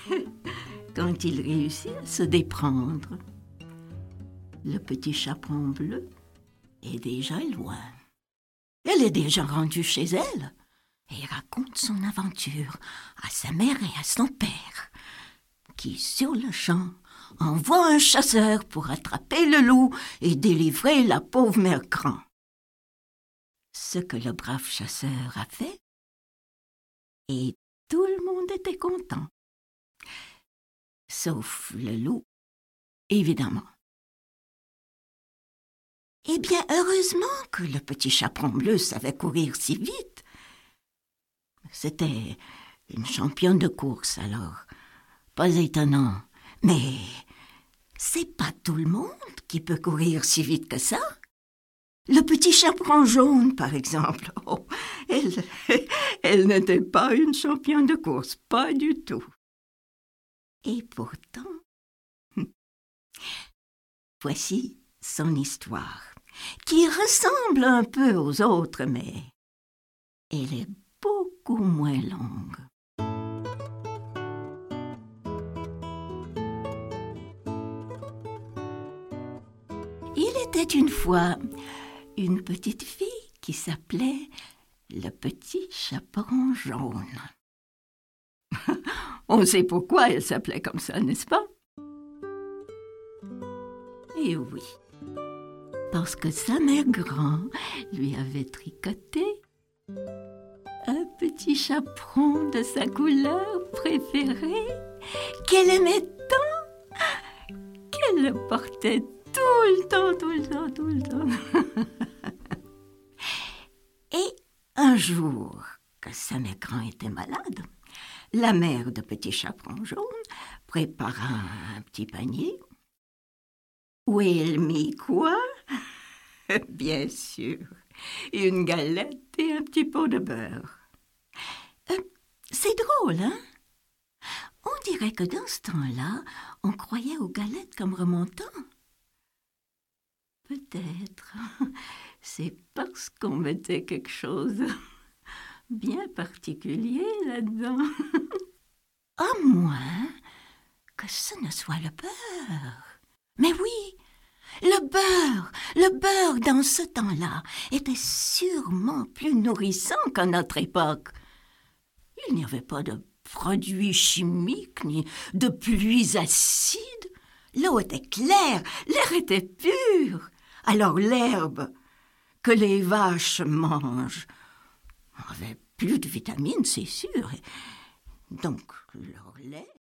quand il réussit à se déprendre. Le petit chaperon bleu est déjà loin. Elle est déjà rendue chez elle et raconte son aventure à sa mère et à son père, qui, sur le champ, envoie un chasseur pour attraper le loup et délivrer la pauvre mère Grand. Ce que le brave chasseur a fait, et tout le monde était content. Sauf le loup, évidemment. Eh bien, heureusement que le petit chaperon bleu savait courir si vite. C'était une championne de course, alors pas étonnant. Mais c'est pas tout le monde qui peut courir si vite que ça. Le petit chaperon jaune, par exemple, elle n'était pas une championne de course, pas du tout. Et pourtant, voici son histoire, qui ressemble un peu aux autres, mais elle est beaucoup moins longue. Il était une fois une petite fille qui s'appelait le petit chaperon jaune. On sait pourquoi elle s'appelait comme ça, n'est-ce pas? Et oui, parce que sa mère Grand lui avait tricoté un petit chaperon de sa couleur préférée qu'elle aimait tant qu'elle le portait tout le temps. Et un jour, que sa mère Grand était malade, la mère de petit chaperon jaune prépara un petit panier où elle mit quoi? Bien sûr, une galette et un petit pot de beurre. C'est drôle, hein? On dirait que dans ce temps-là, on croyait aux galettes comme remontant. Peut-être, c'est parce qu'on mettait quelque chose bien particulier là-dedans. À moins que ce ne soit le beurre. Mais oui, le beurre dans ce temps-là était sûrement plus nourrissant qu'à notre époque. Il n'y avait pas de produits chimiques ni de pluies acides. L'eau était claire, l'air était pur. Alors l'herbe que les vaches mangent avait plus de vitamines, c'est sûr. Donc leur lait